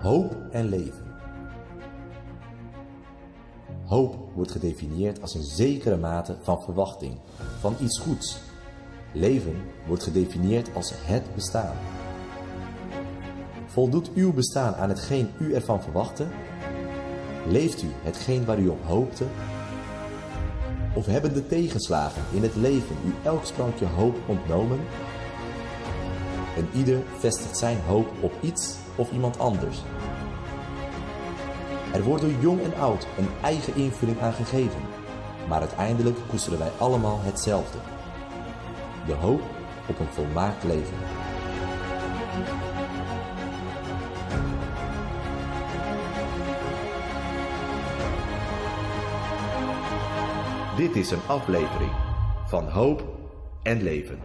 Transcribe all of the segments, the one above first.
Hoop en leven. Hoop wordt gedefinieerd als een zekere mate van verwachting, van iets goeds. Leven wordt gedefinieerd als het bestaan. Voldoet uw bestaan aan hetgeen u ervan verwachtte? Leeft u hetgeen waar u op hoopte? Of hebben de tegenslagen in het leven u elk sprankje hoop ontnomen? En ieder vestigt zijn hoop op iets of iemand anders. Er wordt door jong en oud een eigen invulling aan gegeven, maar uiteindelijk koesteren wij allemaal hetzelfde. De hoop op een volmaakt leven. Dit is een aflevering van Hoop en Leven.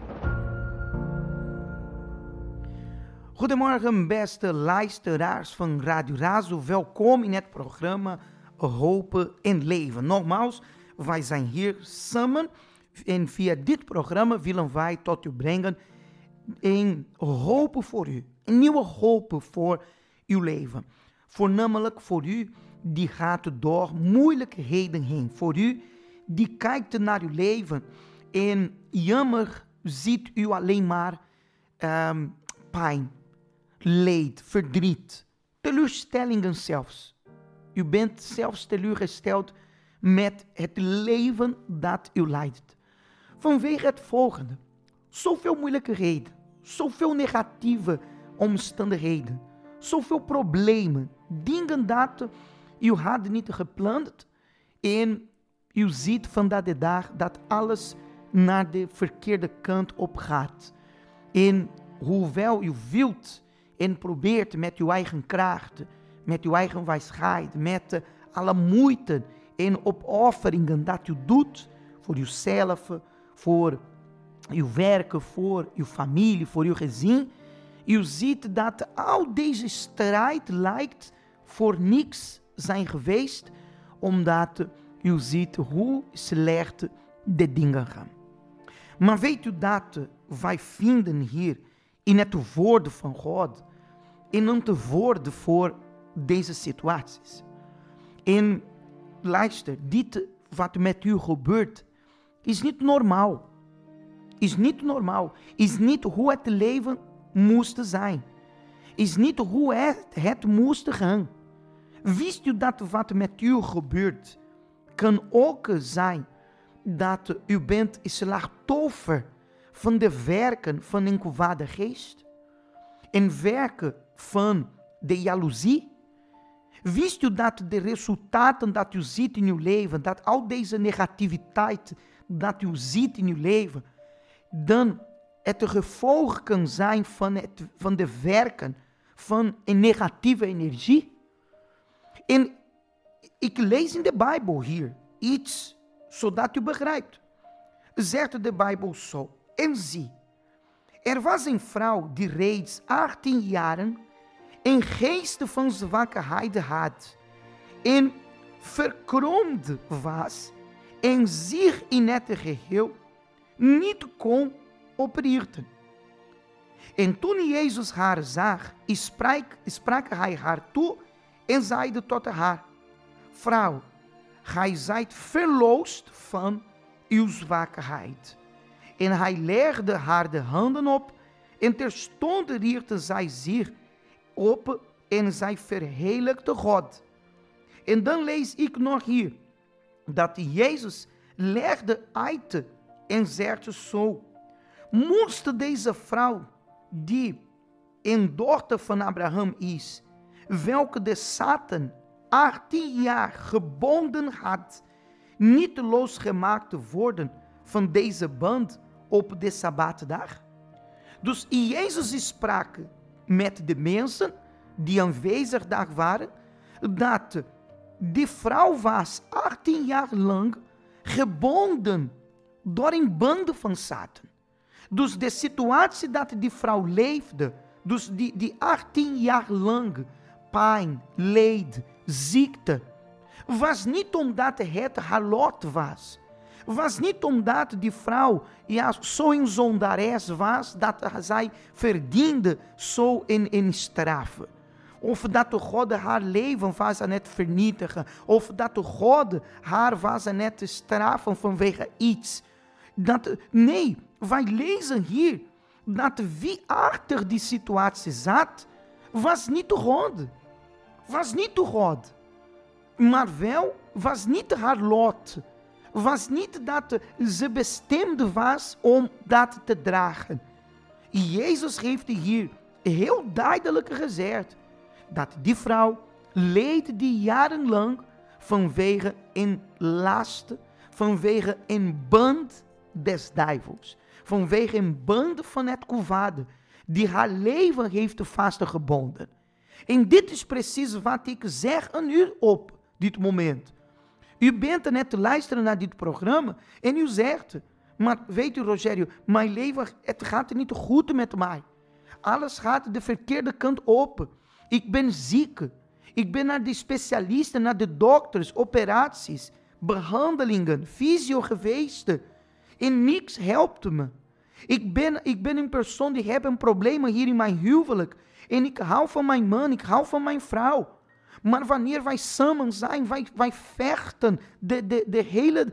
Goedemorgen beste luisteraars van Radio Razo. Welkom in het programma Hoop en Leven. Nogmaals, wij zijn hier samen en via dit programma willen wij tot u brengen een hoop voor u. Een nieuwe hoop voor uw leven. Voornamelijk voor u die gaat door moeilijkheden heen. Voor u die kijkt naar uw leven en jammer ziet u alleen maar pijn, leed, verdriet, teleurstellingen zelfs. U bent zelfs teleurgesteld met het leven dat u leidt. Vanwege het volgende: zoveel moeilijkheden, zoveel negatieve omstandigheden, zoveel problemen, dingen dat u had niet gepland en u ziet vandaag de dag dat alles naar de verkeerde kant op gaat. En hoewel u wilt en probeert met uw eigen kracht, met uw eigen wijsheid, met alle moeite en opofferingen dat u doet voor uzelf, voor uw werk, voor uw familie, voor uw gezin, u ziet dat al deze strijd lijkt voor niks zijn geweest, omdat u ziet hoe slecht de dingen gaan. Maar weet u dat wij vinden hier in het woord van God een antwoord voor deze situaties. En luister, dit wat met u gebeurt is niet normaal. Is niet normaal. Is niet hoe het leven moest zijn. Is niet hoe het moest gaan. Wist u dat wat met u gebeurt kan ook zijn dat u bent slachtoffer van de werken van een kwade geest en werken van de jaloezie? Wist u dat de resultaten dat u ziet in uw leven, dat al deze negativiteit dat u ziet in uw leven, dan het gevolg kan zijn van de werken van een negatieve energie? En ik lees in de Bijbel hier iets, zodat u begrijpt. Zegt de Bijbel zo: en zie, er was een vrouw die reeds 18 jaren een geest van zwakheid had en verkromd was en zich in het geheel niet kon oprichten. En toen Jezus haar zag, sprak hij haar toe en zeide tot haar: vrouw, gij zijt verlost van uw zwakheid. En hij legde haar de handen op en terstond richtte zij zich op en zij verheerlijkte God. En dan lees ik nog hier dat Jezus legde uit en zegt zo: moest deze vrouw die een dochter van Abraham is, welke de Satan 18 jaar gebonden had, niet losgemaakt worden van deze band op de Sabbatdag? Dus Jezus sprak met de mensen die aanwezig daar waren, dat die vrouw was 18 jaar lang gebonden door een band van Satan. Dus de situatie dat die vrouw leefde, dus die 18 jaar lang pijn, leed, ziekte, was niet omdat het haar lot was. Was niet omdat die vrouw zo'n zondares was, dat zij verdiende zo een straf. Of dat de God haar leven was net vernietigen. Of dat de God haar was net te straffen vanwege iets. Nee, wij lezen hier dat wie achter die situatie zat, was niet de God. Was niet de God. Maar wel was niet haar lot. Was niet dat ze bestemd was om dat te dragen. Jezus heeft hier heel duidelijk gezegd dat die vrouw leed die jarenlang vanwege een last, vanwege een band des duivels, vanwege een band van het kwade, die haar leven heeft vastgebonden. En dit is precies wat ik zeg aan u op dit moment. U bent net te luisteren naar dit programma en u zegt, maar weet u Rogério, mijn leven, het gaat niet goed met mij. Alles gaat de verkeerde kant op. Ik ben ziek. Ik ben naar de specialisten, naar de dokters, operaties, behandelingen, fysio geweest. En niks helpt me. Ik ben een persoon die heeft een probleem hier in mijn huwelijk. En ik hou van mijn man, ik hou van mijn vrouw. Maar wanneer wij samen zijn, wij vechten de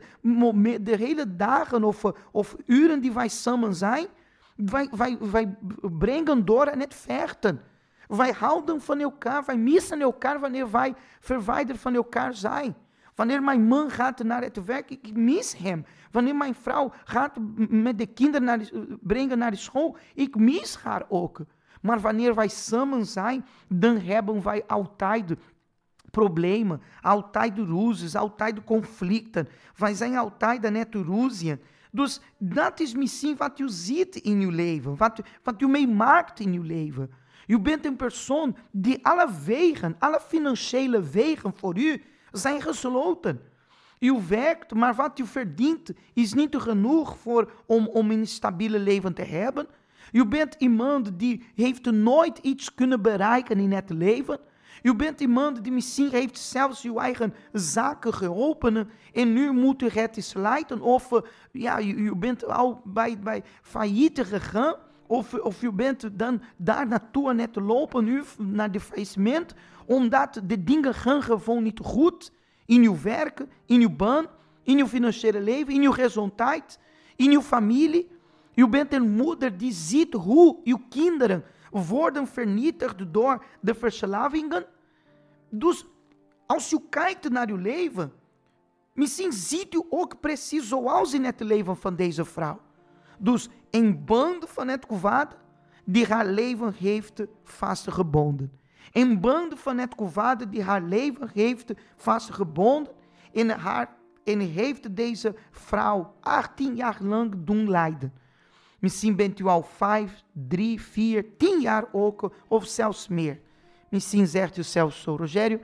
hele dagen of uren die wij samen zijn. Wij brengen door aan het vechten. Wij houden van elkaar, wij missen elkaar wanneer wij verwijderd van elkaar zijn. Wanneer mijn man gaat naar het werk, ik mis hem. Wanneer mijn vrouw gaat met de kinderen brengen naar de school, ik mis haar ook. Maar wanneer wij samen zijn, dan hebben wij altijd problemen, altijd ruzies, altijd conflicten. Wij zijn altijd net ruzie. Dus dat is misschien wat u ziet in uw leven, wat u meemaakt in uw leven. U bent een persoon die alle wegen, alle financiële wegen voor u zijn gesloten. U werkt, maar wat u verdient is niet genoeg om een stabiele leven te hebben. U bent iemand die heeft nooit iets kunnen bereiken in het leven. U bent iemand die misschien heeft zelfs uw eigen zaken geholpen en nu moet u het sluiten. Of u bent al bij failliet gegaan. Of u bent dan daar naartoe aan het lopen, u naar de faillissement, omdat de dingen gaan gewoon niet goed in uw werk, in uw baan, in uw financiële leven, in uw gezondheid, in uw familie. U bent een moeder die ziet hoe uw kinderen worden vernietigd door de verslavingen. Dus als u kijkt naar uw leven, misschien ziet u ook precies zoals in het leven van deze vrouw. Dus een band van het kwade die haar leven heeft vastgebonden. Een band van het kwade die haar leven heeft vastgebonden en heeft deze vrouw 18 jaar lang doen lijden. Misschien bent u al 5, 3, 4, 10 jaar ook, of zelfs meer. Misschien zegt u zelfs zo, Rogério,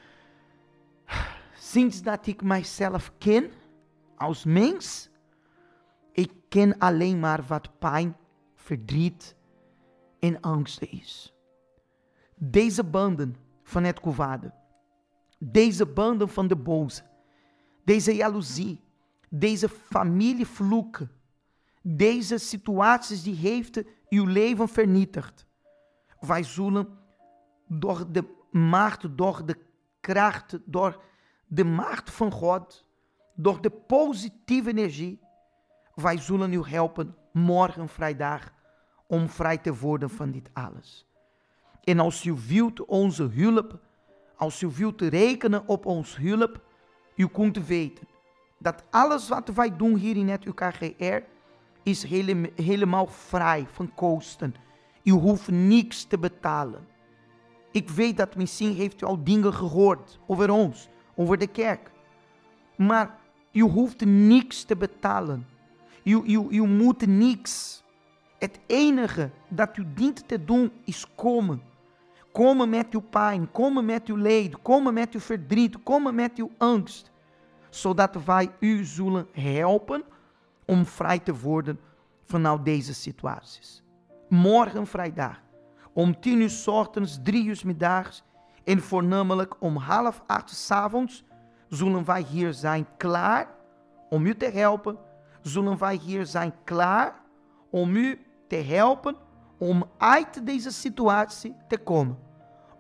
sinds dat ik mijzelf ken als mens, ik ken alleen maar wat pijn, verdriet en angst is. Deze banden van het kwade, deze banden van de boze, deze jaloezie, deze familievloeken, deze situaties die heeft uw leven vernietigd. Wij zullen door de macht, door de kracht, door de macht van God, door de positieve energie, wij zullen u helpen morgen vrijdag om vrij te worden van dit alles. En als u wilt onze hulp, als u wilt rekenen op ons hulp, u kunt weten dat alles wat wij doen hier in het UKGR is helemaal vrij van kosten. U hoeft niks te betalen. Ik weet dat misschien heeft u al dingen gehoord over ons, over de kerk. Maar u hoeft niks te betalen. U moet niks. Het enige dat u dient te doen is komen. Komen met uw pijn, komen met uw leed, komen met uw verdriet, komen met uw angst. Zodat wij u zullen helpen om vrij te worden van al deze situaties. Morgen vrijdag, om 10 uur 's ochtends, 3 uur 's middags en voornamelijk om 7:30 's avonds zullen wij hier zijn klaar om u te helpen. Zullen wij hier zijn klaar om u te helpen om uit deze situatie te komen.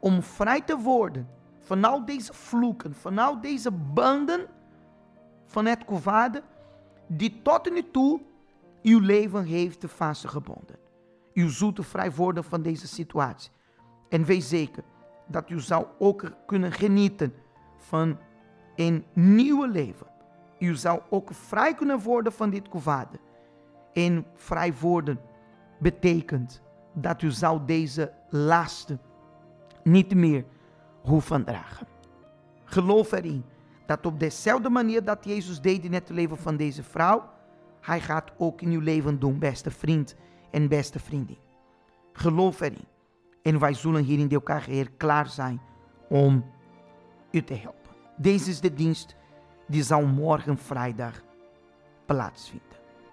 om vrij te worden van al deze vloeken, van al deze banden van het kwade, die tot nu toe uw leven heeft vastgebonden. U zult vrij worden van deze situatie. En wees zeker dat u zou ook kunnen genieten van een nieuw leven. U zou ook vrij kunnen worden van dit kwade. En vrij worden betekent dat u zou deze lasten niet meer hoeven dragen. Geloof erin dat op dezelfde manier dat Jezus deed in het leven van deze vrouw, hij gaat ook in uw leven doen, beste vriend en beste vriendin. Geloof erin. En wij zullen hier in de elkaar klaar zijn om u te helpen. Deze is de dienst die zal morgen vrijdag plaatsvinden.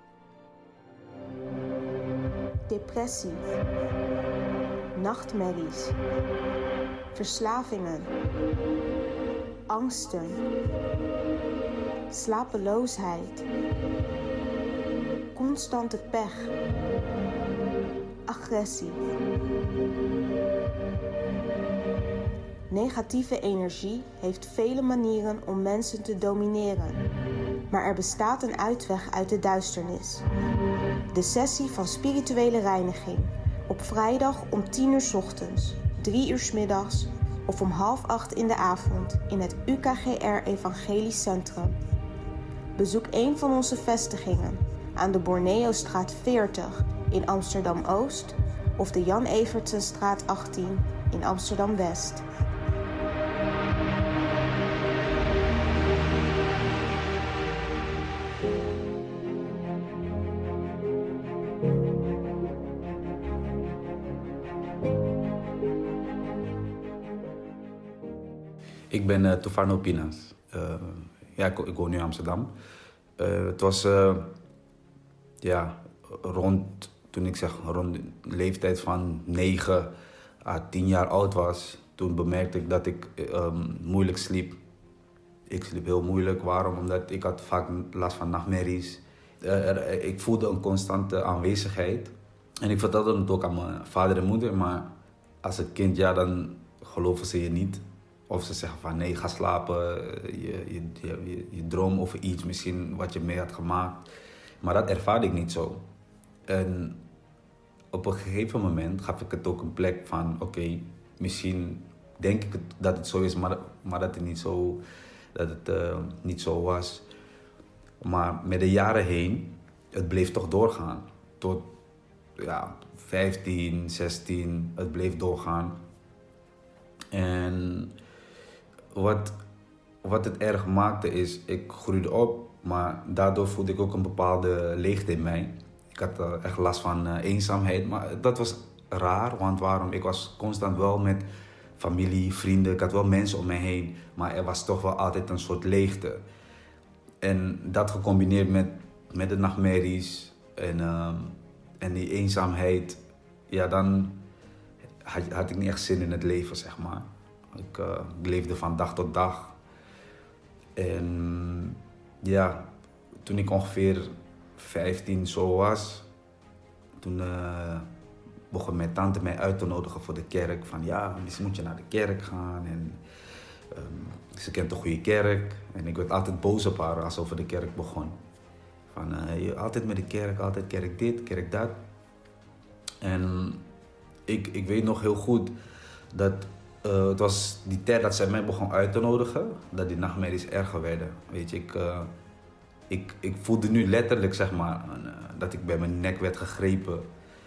Depressie, nachtmerries, verslavingen, angsten, slapeloosheid, constante pech, agressie. Negatieve energie heeft vele manieren om mensen te domineren, maar er bestaat een uitweg uit de duisternis. De sessie van spirituele reiniging op vrijdag om 10 uur 's ochtends, 3 uur 's middags of om 7:30 in de avond in het UKGR Evangelisch Centrum. Bezoek een van onze vestigingen aan de Borneostraat 40 in Amsterdam-Oost of de Jan Evertsenstraat 18 in Amsterdam-West. Ik ben Tufano Pinas. Ik woon nu in Amsterdam. Het was rond de leeftijd van 9 à 10 jaar oud was. Toen bemerkte ik dat ik moeilijk sliep. Ik sliep heel moeilijk. Waarom? Omdat ik had vaak last van nachtmerries. Ik voelde een constante aanwezigheid. En ik vertelde het ook aan mijn vader en moeder. Maar als een kind, dan geloven ze je niet. Of ze zeggen van nee, ga slapen, je droom over iets misschien wat je mee had gemaakt. Maar dat ervaarde ik niet zo. En op een gegeven moment gaf ik het ook een plek van oké, misschien denk ik dat het zo is, maar dat het niet zo was. Maar met de jaren heen, het bleef toch doorgaan. Tot 15, 16, het bleef doorgaan. En wat het erg maakte is, ik groeide op, maar daardoor voelde ik ook een bepaalde leegte in mij. Ik had echt last van eenzaamheid, maar dat was raar, want waarom? Ik was constant wel met familie, vrienden, ik had wel mensen om me heen, maar er was toch wel altijd een soort leegte. En dat gecombineerd met de nachtmerries en die eenzaamheid, dan had ik niet echt zin in het leven, zeg maar. Ik leefde van dag tot dag. En toen ik ongeveer 15 zo was, toen begon mijn tante mij uit te nodigen voor de kerk. Van misschien moet je naar de kerk gaan. En ze kent een goede kerk. En ik werd altijd boos op haar als ze over de kerk begon. Van altijd met de kerk, altijd kerk dit, kerk dat. En ik weet nog heel goed dat het was die tijd dat zij mij begon uit te nodigen, dat die nachtmerries erger werden. Weet je, ik voelde nu letterlijk, zeg maar, dat ik bij mijn nek werd gegrepen.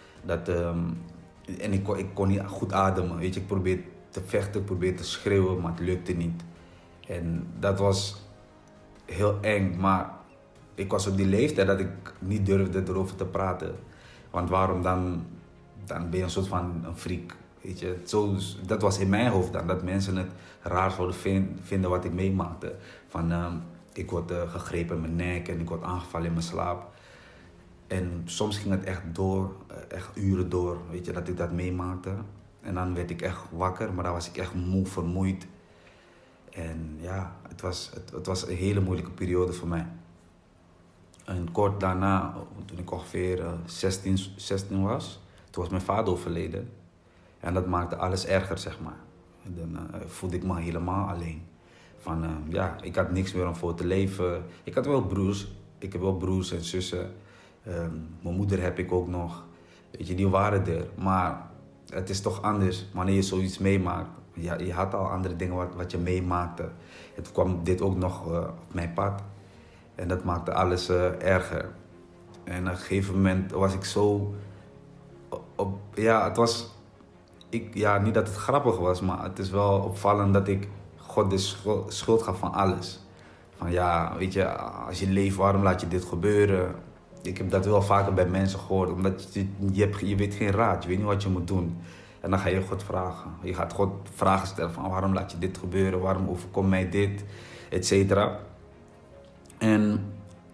En ik kon niet goed ademen. Weet je, ik probeerde te vechten, ik probeerde te schreeuwen, maar het lukte niet. En dat was heel eng, maar ik was op die leeftijd dat ik niet durfde erover te praten. Want waarom dan ben je een soort van een freak. Weet je, dat was in mijn hoofd dan, dat mensen het raar zouden vinden wat ik meemaakte. Ik word gegrepen in mijn nek en ik word aangevallen in mijn slaap. En soms ging het echt door, echt uren door, weet je, dat ik dat meemaakte. En dan werd ik echt wakker, maar dan was ik echt moe, vermoeid. En het was een hele moeilijke periode voor mij. En kort daarna, toen ik ongeveer 16 was, toen was mijn vader overleden. En dat maakte alles erger, zeg maar. Dan voelde ik me helemaal alleen. Van, ik had niks meer om voor te leven. Ik had wel broers. Ik heb wel broers en zussen. Mijn moeder heb ik ook nog. Weet je, die waren er. Maar het is toch anders wanneer je zoiets meemaakt. Ja, je had al andere dingen wat je meemaakte. Het kwam dit ook nog op mijn pad. En dat maakte alles erger. En op een gegeven moment was ik zo... het was... niet dat het grappig was, maar het is wel opvallend dat ik God de schuld gaf van alles. Van weet je, als je leeft, waarom laat je dit gebeuren? Ik heb dat wel vaker bij mensen gehoord, omdat je weet geen raad, je weet niet wat je moet doen. En dan ga je God vragen. Je gaat God vragen stellen van waarom laat je dit gebeuren, waarom overkomt mij dit, et cetera. En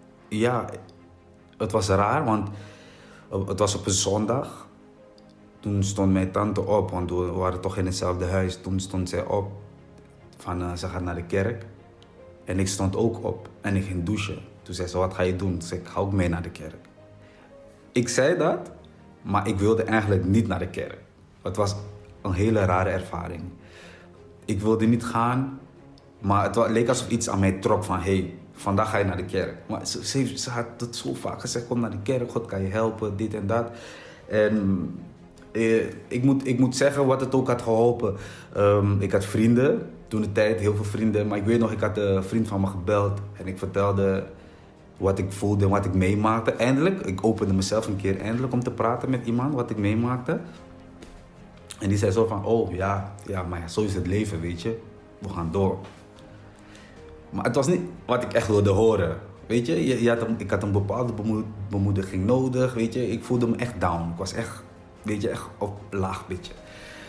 het was raar, want het was op een zondag. Toen stond mijn tante op, want we waren toch in hetzelfde huis. Toen stond zij op, van ze gaat naar de kerk. En ik stond ook op en ik ging douchen. Toen zei ze, wat ga je doen? Toen zei ik ga ook mee naar de kerk. Ik zei dat, maar ik wilde eigenlijk niet naar de kerk. Het was een hele rare ervaring. Ik wilde niet gaan, maar het leek alsof iets aan mij trok van... vandaag ga je naar de kerk. Maar ze had het zo vaak gezegd, kom naar de kerk, God kan je helpen, dit en dat. En ik moet zeggen wat het ook had geholpen. Ik had vrienden, toen de tijd heel veel vrienden. Maar ik weet nog, ik had een vriend van me gebeld. En ik vertelde wat ik voelde en wat ik meemaakte. Eindelijk, ik opende mezelf een keer eindelijk om te praten met iemand wat ik meemaakte. En die zei zo van, maar zo is het leven, weet je. We gaan door. Maar het was niet wat ik echt wilde horen. Weet je, ik had een bepaalde bemoediging nodig, weet je. Ik voelde me echt down. Ik was echt, weet je, echt op laag, weet je.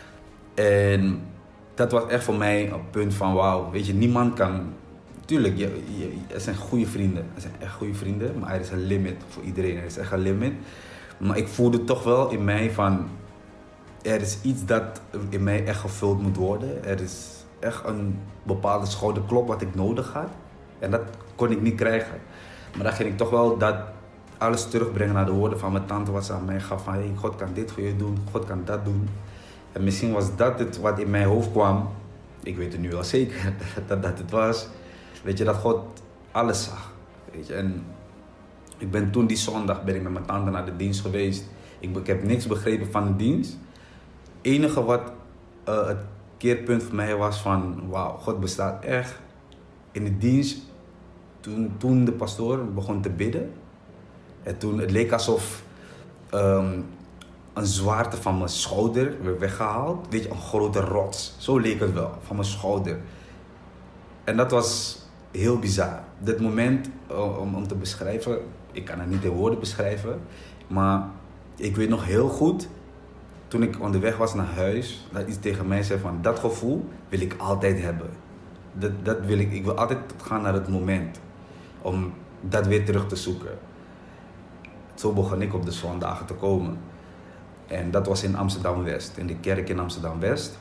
En dat was echt voor mij een punt van wauw, weet je, niemand kan... Tuurlijk, er zijn goede vrienden. Er zijn echt goede vrienden, maar er is een limit voor iedereen. Er is echt een limit. Maar ik voelde toch wel in mij van... Er is iets dat in mij echt gevuld moet worden. Er is echt een bepaalde schouderklop wat ik nodig had. En dat kon ik niet krijgen. Maar dan ging ik toch wel dat alles terugbrengen naar de woorden van mijn tante. Wat ze aan mij gaf van, God kan dit voor je doen, God kan dat doen. En misschien was dat het wat in mijn hoofd kwam. Ik weet het nu wel zeker dat het was. Weet je, dat God alles zag. Weet je, en ik ben toen die zondag met mijn tante naar de dienst geweest. Ik heb niks begrepen van de dienst. Het enige wat het keerpunt voor mij was van, wauw, God bestaat echt. In de dienst, toen de pastoor begon te bidden. En toen het leek alsof een zwaarte van mijn schouder werd weggehaald. Weet je, een grote rots. Zo leek het wel, van mijn schouder. En dat was heel bizar. Dit moment, om te beschrijven, ik kan het niet in woorden beschrijven. Maar ik weet nog heel goed, toen ik onderweg was naar huis, dat iets tegen mij zei van, dat gevoel wil ik altijd hebben. Dat wil ik wil altijd gaan naar het moment. Om dat weer terug te zoeken. Zo begon ik op de zondagen te komen. En dat was in Amsterdam-West, in de kerk in Amsterdam-West.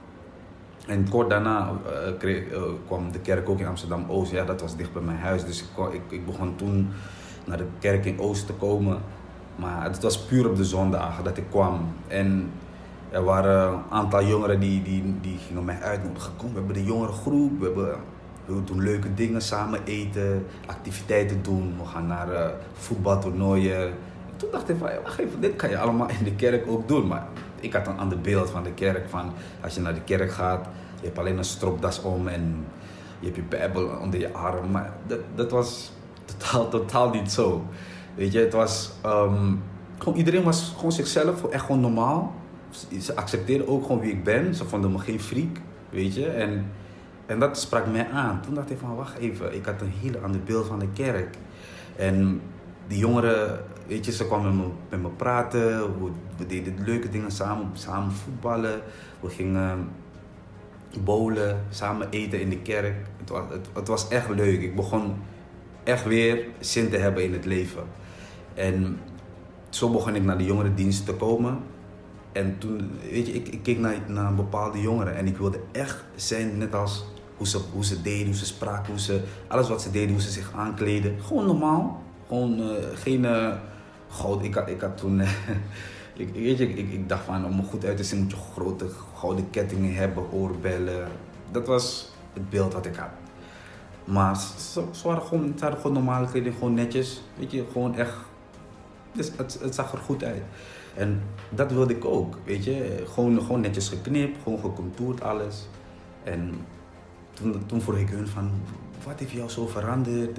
En kort daarna kwam de kerk ook in Amsterdam-Oost. Ja, dat was dicht bij mijn huis. Dus ik begon toen naar de kerk in Oost te komen. Maar het was puur op de zondagen dat ik kwam. En er waren een aantal jongeren die gingen mij uitnodigen. Kom, we hebben de jongerengroep. We doen leuke dingen, samen eten, activiteiten doen. We gaan naar voetbaltoernooien. En toen dacht ik van, wacht even, dit kan je allemaal in de kerk ook doen. Maar ik had een ander beeld van de kerk. Van als je naar de kerk gaat, je hebt alleen een stropdas om en je hebt je bijbel onder je arm. Maar dat was totaal niet zo. Weet je, het was... gewoon, iedereen was gewoon zichzelf, echt gewoon normaal. Ze accepteerden ook gewoon wie ik ben. Ze vonden me geen freak, weet je. En dat sprak mij aan. Toen dacht ik van, wacht even, ik had een heel ander beeld van de kerk. En die jongeren, weet je, ze kwamen met me praten. We deden leuke dingen samen voetballen. We gingen bowlen, samen eten in de kerk. Het was echt leuk. Ik begon echt weer zin te hebben in het leven. En zo begon ik naar de jongerendienst te komen. En toen, weet je, ik keek naar een bepaalde jongeren. En ik wilde echt zijn net als hoe ze deden, hoe ze spraken, alles wat ze deden, hoe ze zich aankleden. Gewoon normaal. Gewoon geen goud. Ik had toen Ik dacht van, om er goed uit te zien moet je grote gouden kettingen hebben, oorbellen. Dat was het beeld wat ik had. Maar ze hadden gewoon normale kleding, gewoon netjes. Weet je, gewoon echt. Dus het zag er goed uit. En dat wilde ik ook, weet je. Gewoon netjes geknipt, gewoon gecontourd alles. En toen vroeg ik hun van, wat heeft jou zo veranderd?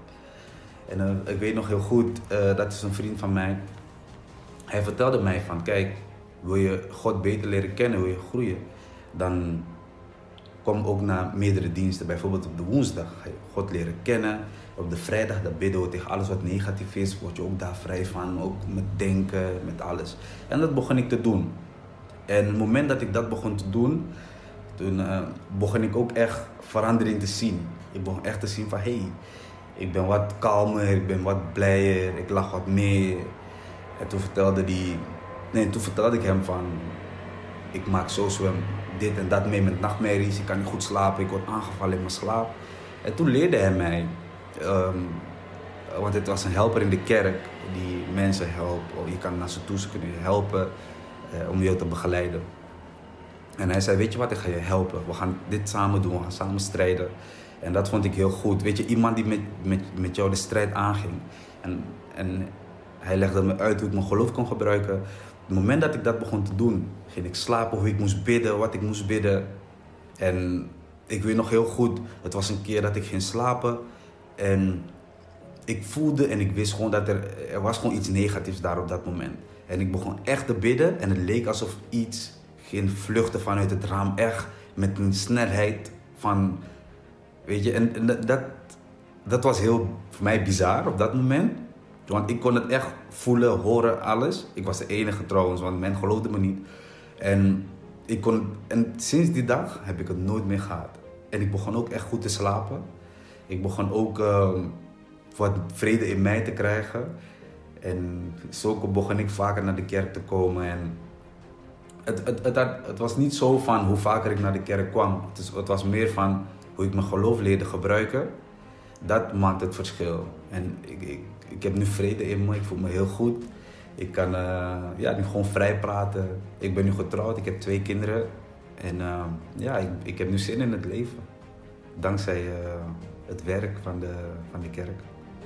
En ik weet nog heel goed, dat is een vriend van mij. Hij vertelde mij van, kijk, wil je God beter leren kennen, wil je groeien, dan kom ook naar meerdere diensten. Bijvoorbeeld op de woensdag ga je God leren kennen. Op de vrijdag dat bidden we tegen alles wat negatief is, word je ook daar vrij van, ook met denken, met alles. En dat begon ik te doen. En het moment dat ik dat begon te doen, toen begon ik ook echt verandering te zien. Ik begon echt te zien van, hey, ik ben wat kalmer, ik ben wat blijer, ik lach wat meer. En toen vertelde ik hem van, ik maak zo dit en dat mee met nachtmerries, ik kan niet goed slapen, ik word aangevallen in mijn slaap. En toen leerde hij mij, want het was een helper in de kerk die mensen helpt. Je kan naar ze toe, ze kunnen je helpen om je te begeleiden. En hij zei, weet je wat, ik ga je helpen. We gaan dit samen doen, we gaan samen strijden. En dat vond ik heel goed. Weet je, iemand die met jou de strijd aanging. En hij legde me uit hoe ik mijn geloof kon gebruiken. Op het moment dat ik dat begon te doen, ging ik slapen, hoe ik moest bidden, wat ik moest bidden. En ik weet nog heel goed, het was een keer dat ik ging slapen. En ik voelde en ik wist gewoon dat er was gewoon iets negatiefs daar op dat moment. En ik begon echt te bidden en het leek alsof iets ging vluchten vanuit het raam. Echt met een snelheid van, weet je, en dat was heel voor mij bizar op dat moment. Want ik kon het echt voelen, horen, alles. Ik was de enige trouwens, want men geloofde me niet. En sinds die dag heb ik het nooit meer gehad. En ik begon ook echt goed te slapen. Ik begon ook wat vrede in mij te krijgen. En zo begon ik vaker naar de kerk te komen. En het was niet zo van hoe vaker ik naar de kerk kwam. Het was meer van hoe ik mijn geloof leerde gebruiken. Dat maakt het verschil. En ik heb nu vrede in me, ik voel me heel goed. Ik kan nu gewoon vrij praten. Ik ben nu getrouwd, ik heb 2 kinderen. En ik heb nu zin in het leven. Dankzij het werk van de kerk.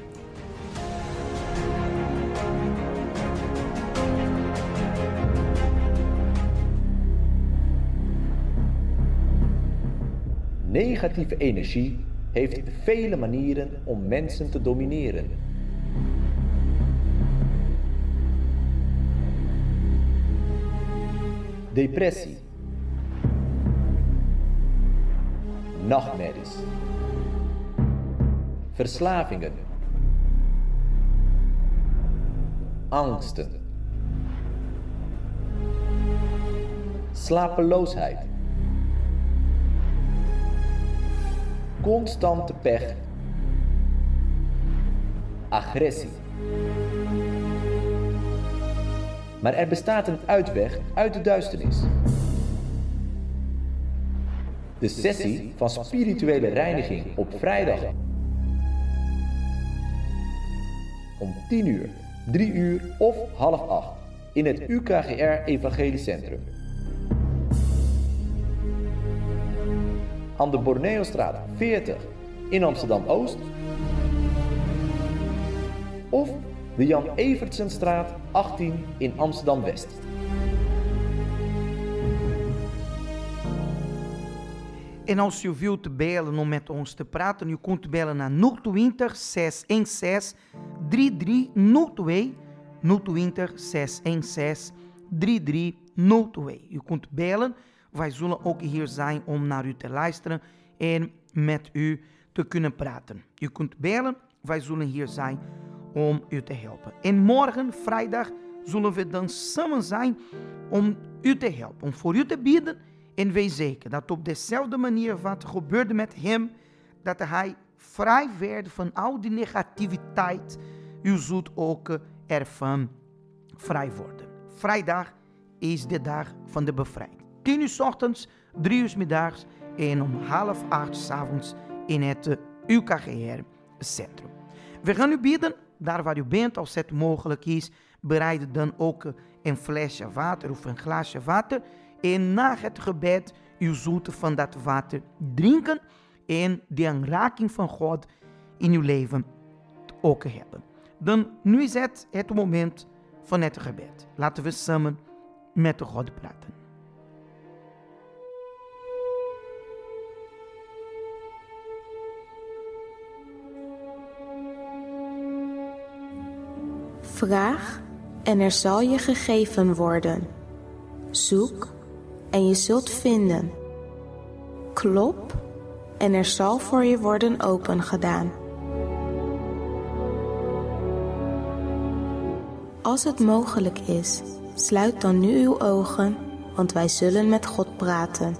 Negatieve energie heeft vele manieren om mensen te domineren. Depressie, nachtmerries, verslavingen, angsten, slapeloosheid, constante pech, agressie. Maar er bestaat een uitweg uit de duisternis. De sessie van spirituele reiniging op vrijdag om 10 uur, 3 uur of 7:30 in het UKGR Evangelisch Centrum. Aan de Borneostraat 40 in Amsterdam-Oost of de Jan Evertsenstraat 18 in Amsterdam-West. En als u wilt bellen om met ons te praten, u kunt bellen naar 020 616 3302. 020 616 3302. U kunt bellen. Wij zullen ook hier zijn om naar u te luisteren en met u te kunnen praten. U kunt bellen. Wij zullen hier zijn om u te helpen. En morgen, vrijdag, zullen we dan samen zijn om u te helpen. Om voor u te bidden. En wees zeker dat op dezelfde manier wat gebeurde met hem, dat hij vrij werd van al die negativiteit. U zult ook ervan vrij worden. Vrijdag is de dag van de bevrijding. 10 uur 's ochtends, 3 uur 's middags en om 7:30 's avonds in het UKGR Centrum. We gaan u bidden, daar waar u bent, als het mogelijk is, bereid dan ook een flesje water of een glaasje water. En na het gebed, u zult van dat water drinken en de aanraking van God in uw leven ook hebben. Dan nu is het moment van het gebed. Laten we samen met de God praten. Vraag en er zal je gegeven worden. Zoek en je zult vinden. Klop en er zal voor je worden opengedaan. Als het mogelijk is, sluit dan nu uw ogen, want wij zullen met God praten.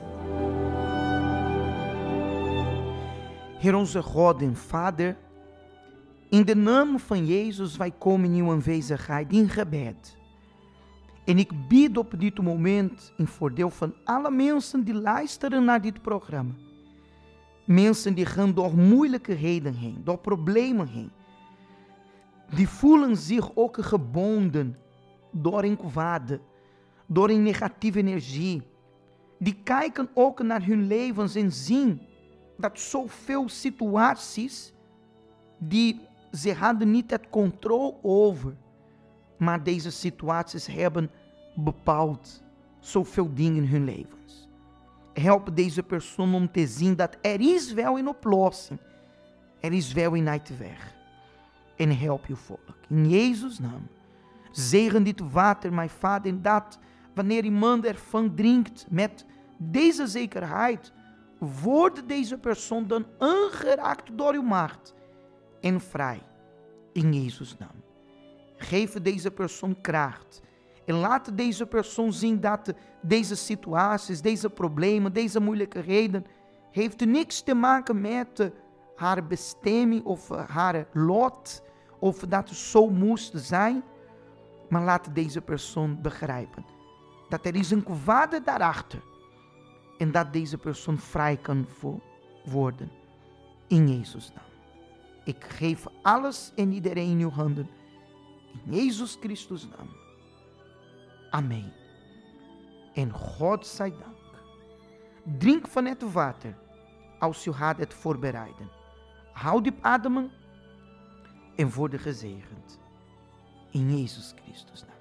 Heer onze God en Vader, in de naam van Jezus, wij komen in uw aanwezigheid in gebed. En ik bid op dit moment in voordeel van alle mensen die luisteren naar dit programma. Mensen die gaan door moeilijkheden heen, door problemen heen. Die voelen zich ook gebonden door een kwade, door een negatieve energie. Die kijken ook naar hun levens en zien dat zoveel situaties die ze hadden niet het controle over. Maar deze situaties hebben bepaald zoveel dingen in hun levens. Help deze persoon om te zien dat er is wel een oplossing. Er is wel een uitweg. En help uw volk. In Jezus' naam. Zegen dit water, mijn Vader. En dat wanneer iemand ervan drinkt met deze zekerheid, wordt deze persoon dan aangeraakt door uw macht. En vrij. In Jezus' naam. Geef deze persoon kracht. En laat deze persoon zien dat deze situaties, deze problemen, deze moeilijkheden, heeft niks te maken met haar bestemming of haar lot, of dat het zo moest zijn. Maar laat deze persoon begrijpen dat er is een kwade daarachter. En dat deze persoon vrij kan worden. In Jezus' naam. Ik geef alles en iedereen in uw handen. In Jezus Christus' naam. Amen. En God zij dank. Drink van het water als u gaat het voorbereiden. Houd diep ademen en word gezegend. In Jezus Christus' naam.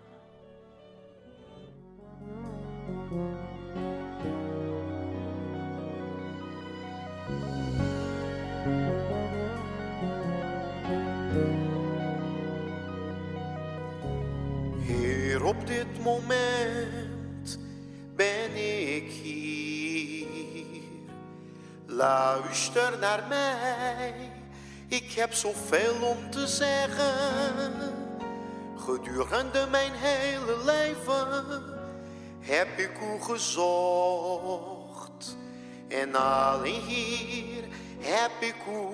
Heer, op dit moment ben ik hier. Luister naar mij, ik heb zoveel om te zeggen. Gedurende mijn hele leven heb ik u gezocht. En alleen hier heb ik u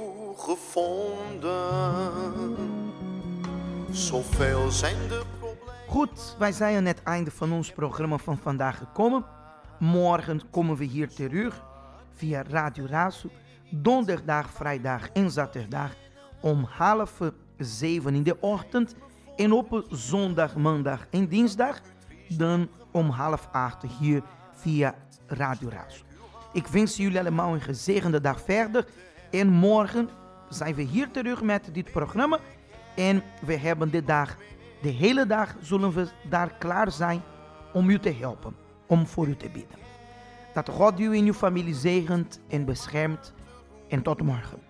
gevonden. Zoveel zijn de problemen. Goed, wij zijn aan het einde van ons programma van vandaag gekomen. Morgen komen we hier terug via Radio Razo. Donderdag, vrijdag en zaterdag om 6:30 in de ochtend. En op zondag, maandag en dinsdag dan om 7:30 hier via Radio Razo. Ik wens jullie allemaal een gezegende dag verder. En morgen zijn we hier terug met dit programma. En we hebben de hele dag zullen we daar klaar zijn om u te helpen. Om voor u te bidden. Dat God u en uw familie zegent en beschermt. En tot morgen.